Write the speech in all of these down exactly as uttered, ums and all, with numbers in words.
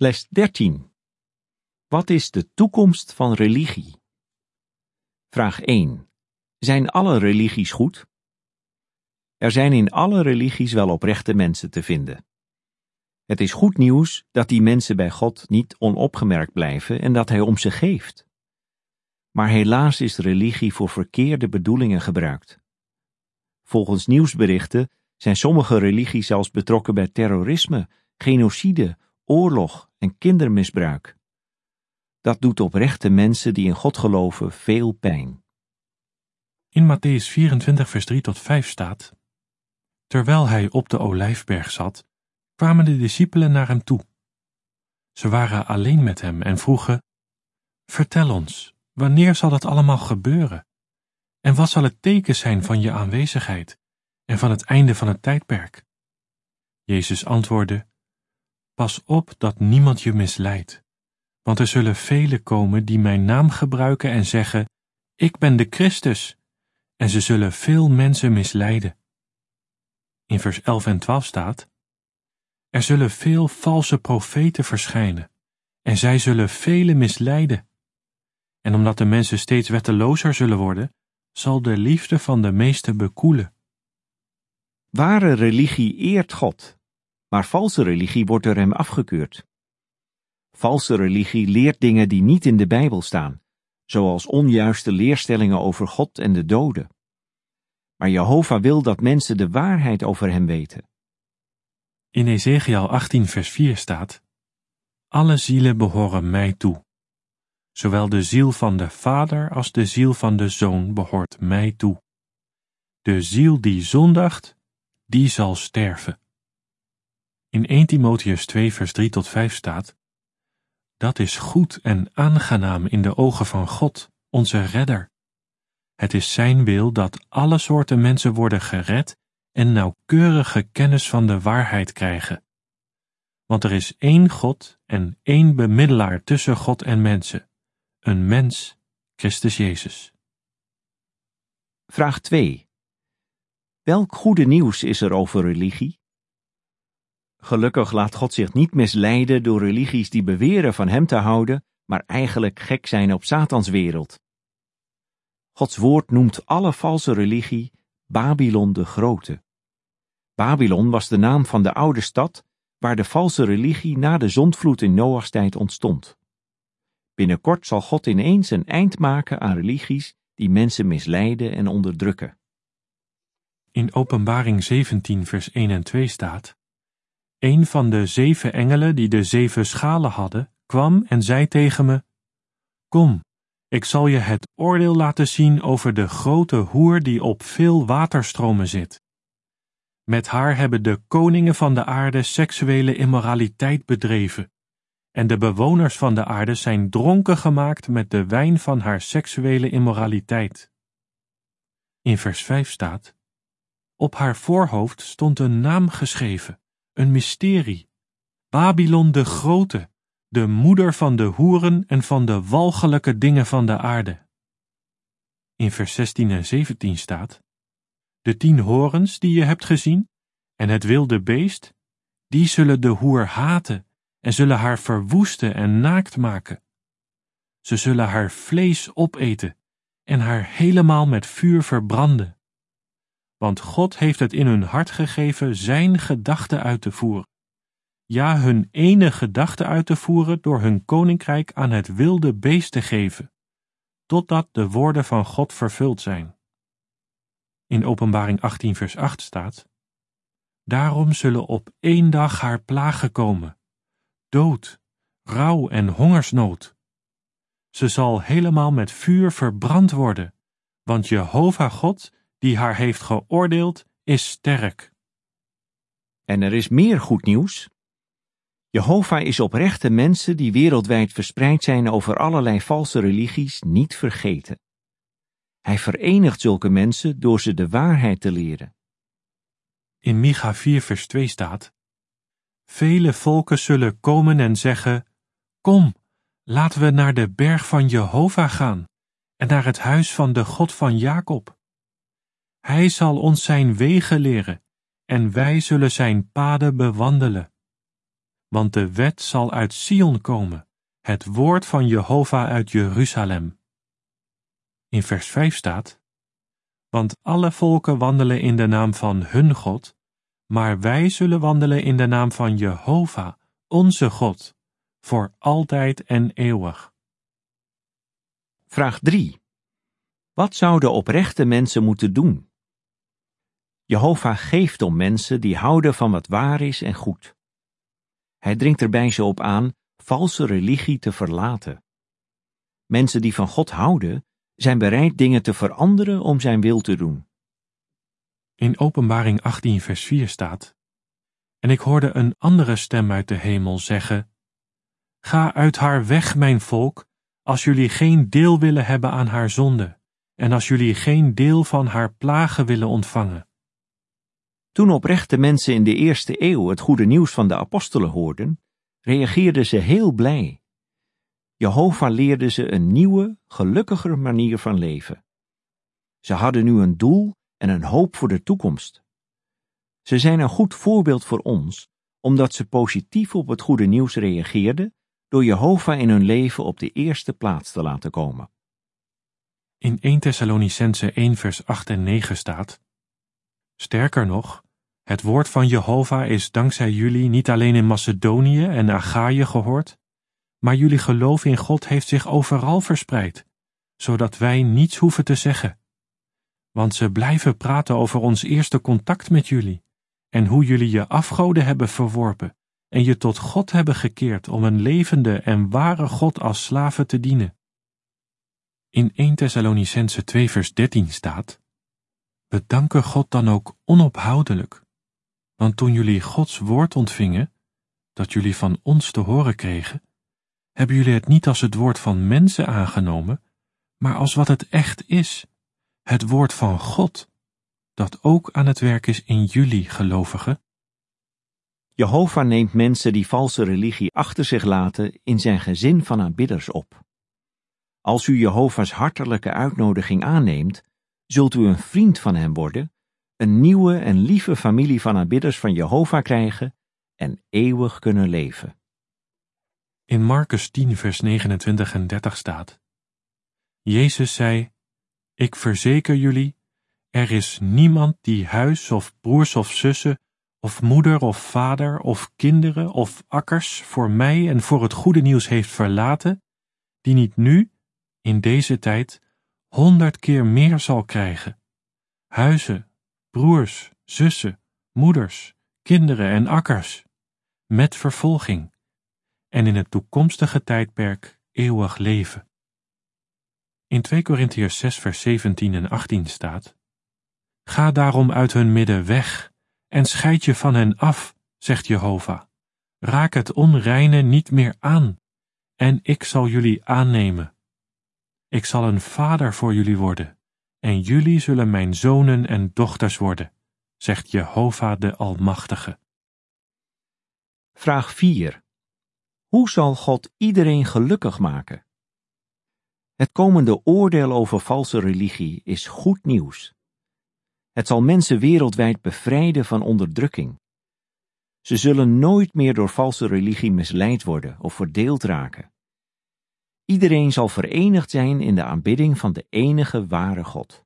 Les dertien. Wat is de toekomst van religie? Vraag één. Zijn alle religies goed? Er zijn in alle religies wel oprechte mensen te vinden. Het is goed nieuws dat die mensen bij God niet onopgemerkt blijven en dat Hij om ze geeft. Maar helaas is religie voor verkeerde bedoelingen gebruikt. Volgens nieuwsberichten zijn sommige religies zelfs betrokken bij terrorisme, genocide, oorlog en kindermisbruik. Dat doet oprechte mensen die in God geloven veel pijn. In Mattheüs vierentwintig vers drie tot vijf staat: Terwijl hij op de Olijfberg zat, kwamen de discipelen naar hem toe. Ze waren alleen met hem en vroegen: Vertel ons, wanneer zal dat allemaal gebeuren? En wat zal het teken zijn van je aanwezigheid en van het einde van het tijdperk? Jezus antwoordde: Pas op dat niemand je misleidt, want er zullen velen komen die mijn naam gebruiken en zeggen: Ik ben de Christus, en ze zullen veel mensen misleiden. In vers elf en twaalf staat: Er zullen veel valse profeten verschijnen, en zij zullen velen misleiden. En omdat de mensen steeds wettelozer zullen worden, zal de liefde van de meesten bekoelen. Ware religie eert God, maar valse religie wordt door hem afgekeurd. Valse religie leert dingen die niet in de Bijbel staan, zoals onjuiste leerstellingen over God en de doden. Maar Jehovah wil dat mensen de waarheid over hem weten. In Ezechiël achttien vers vier staat: Alle zielen behoren mij toe. Zowel de ziel van de vader als de ziel van de zoon behoort mij toe. De ziel die zondigt, die zal sterven. In eerste Timotheüs twee vers drie tot vijf staat: Dat is goed en aangenaam in de ogen van God, onze redder. Het is zijn wil dat alle soorten mensen worden gered en nauwkeurige kennis van de waarheid krijgen. Want er is één God en één bemiddelaar tussen God en mensen, een mens, Christus Jezus. Vraag twee. Welk goede nieuws is er over religie? Gelukkig laat God zich niet misleiden door religies die beweren van hem te houden, maar eigenlijk gek zijn op Satans wereld. Gods woord noemt alle valse religie Babylon de Grote. Babylon was de naam van de oude stad waar de valse religie na de zondvloed in Noachs tijd ontstond. Binnenkort zal God ineens een eind maken aan religies die mensen misleiden en onderdrukken. In Openbaring zeventien vers één en twee staat: Een van de zeven engelen die de zeven schalen hadden, kwam en zei tegen me: Kom, ik zal je het oordeel laten zien over de grote hoer die op veel waterstromen zit. Met haar hebben de koningen van de aarde seksuele immoraliteit bedreven, en de bewoners van de aarde zijn dronken gemaakt met de wijn van haar seksuele immoraliteit. In vers vijf staat: Op haar voorhoofd stond een naam geschreven, een mysterie: Babylon de Grote, de moeder van de hoeren en van de walgelijke dingen van de aarde. In vers zestien en zeventien staat: De tien horens die je hebt gezien, en het wilde beest, die zullen de hoer haten en zullen haar verwoesten en naakt maken. Ze zullen haar vlees opeten en haar helemaal met vuur verbranden. Want God heeft het in hun hart gegeven zijn gedachten uit te voeren. Ja, hun ene gedachte uit te voeren door hun koninkrijk aan het wilde beest te geven, totdat de woorden van God vervuld zijn. In Openbaring achttien vers acht staat: Daarom zullen op één dag haar plagen komen, dood, rouw en hongersnood. Ze zal helemaal met vuur verbrand worden, want Jehovah God, die haar heeft geoordeeld, is sterk. En er is meer goed nieuws. Jehovah is oprechte mensen die wereldwijd verspreid zijn over allerlei valse religies niet vergeten. Hij verenigt zulke mensen door ze de waarheid te leren. In Micha vier vers twee staat: Vele volken zullen komen en zeggen: Kom, laten we naar de berg van Jehovah gaan en naar het huis van de God van Jacob. Hij zal ons zijn wegen leren en wij zullen zijn paden bewandelen. want de wet zal uit Sion komen, het woord van Jehovah uit Jeruzalem. In vers vijf staat: Want alle volken wandelen in de naam van hun God, maar wij zullen wandelen in de naam van Jehovah, onze God, voor altijd en eeuwig. Vraag drie. Wat zouden oprechte mensen moeten doen? Jehovah geeft om mensen die houden van wat waar is en goed. Hij dringt er bij ze op aan valse religie te verlaten. Mensen die van God houden, zijn bereid dingen te veranderen om zijn wil te doen. In Openbaring achttien vers vier staat: En ik hoorde een andere stem uit de hemel zeggen: Ga uit haar weg, mijn volk, als jullie geen deel willen hebben aan haar zonde, en als jullie geen deel van haar plagen willen ontvangen. Toen oprechte mensen in de eerste eeuw het goede nieuws van de apostelen hoorden, reageerden ze heel blij. Jehovah leerde ze een nieuwe, gelukkiger manier van leven. Ze hadden nu een doel en een hoop voor de toekomst. Ze zijn een goed voorbeeld voor ons, omdat ze positief op het goede nieuws reageerden door Jehovah in hun leven op de eerste plaats te laten komen. In eerste Thessalonicenzen één vers acht en negen staat: Sterker nog, het woord van Jehovah is dankzij jullie niet alleen in Macedonië en Achaïe gehoord, maar jullie geloof in God heeft zich overal verspreid, zodat wij niets hoeven te zeggen. Want ze blijven praten over ons eerste contact met jullie, en hoe jullie je afgoden hebben verworpen, en je tot God hebben gekeerd om een levende en ware God als slaven te dienen. In eerste Thessalonicenzen twee vers dertien staat: We danken God dan ook onophoudelijk, want toen jullie Gods woord ontvingen, dat jullie van ons te horen kregen, hebben jullie het niet als het woord van mensen aangenomen, maar als wat het echt is, het woord van God, dat ook aan het werk is in jullie gelovigen. Jehovah neemt mensen die valse religie achter zich laten in zijn gezin van aanbidders op. Als u Jehovah's hartelijke uitnodiging aanneemt, zult u een vriend van hem worden, een nieuwe en lieve familie van aanbidders van Jehovah krijgen en eeuwig kunnen leven. In Markus tien vers negenentwintig en dertig staat: Jezus zei: Ik verzeker jullie, er is niemand die huis of broers of zussen, of moeder of vader of kinderen of akkers voor mij en voor het goede nieuws heeft verlaten, die niet nu, in deze tijd, honderd keer meer zal krijgen. Huizen, broers, zussen, moeders, kinderen en akkers, met vervolging, en in het toekomstige tijdperk eeuwig leven. In twee Korintiërs zes vers zeventien en achttien staat: Ga daarom uit hun midden weg en scheid je van hen af, zegt Jehovah. Raak het onreine niet meer aan, en ik zal jullie aannemen. Ik zal een vader voor jullie worden, en jullie zullen mijn zonen en dochters worden, zegt Jehovah de Almachtige. Vraag vier. Hoe zal God iedereen gelukkig maken? Het komende oordeel over valse religie is goed nieuws. Het zal mensen wereldwijd bevrijden van onderdrukking. Ze zullen nooit meer door valse religie misleid worden of verdeeld raken. Iedereen zal verenigd zijn in de aanbidding van de enige ware God.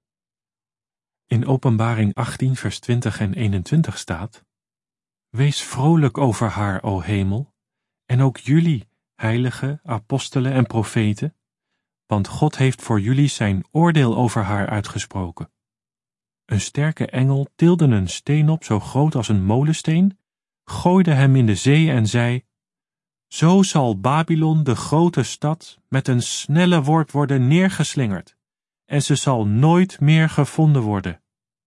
In Openbaring achttien vers twintig en eenentwintig staat: Wees vrolijk over haar, o hemel, en ook jullie, heiligen, apostelen en profeten, want God heeft voor jullie zijn oordeel over haar uitgesproken. Een sterke engel tilde een steen op zo groot als een molensteen, gooide hem in de zee en zei: Zo zal Babylon, de grote stad, met een snelle worp worden neergeslingerd, en ze zal nooit meer gevonden worden.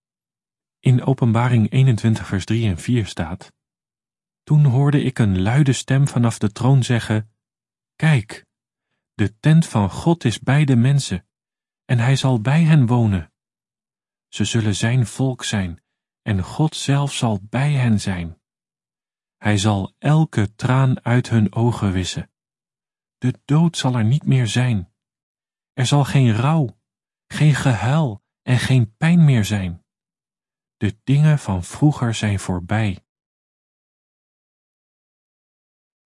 In Openbaring eenentwintig vers drie en vier staat: Toen hoorde ik een luide stem vanaf de troon zeggen: Kijk, de tent van God is bij de mensen, en hij zal bij hen wonen. Ze zullen zijn volk zijn, en God zelf zal bij hen zijn. Hij zal elke traan uit hun ogen wissen. De dood zal er niet meer zijn. Er zal geen rouw, geen gehuil en geen pijn meer zijn. De dingen van vroeger zijn voorbij.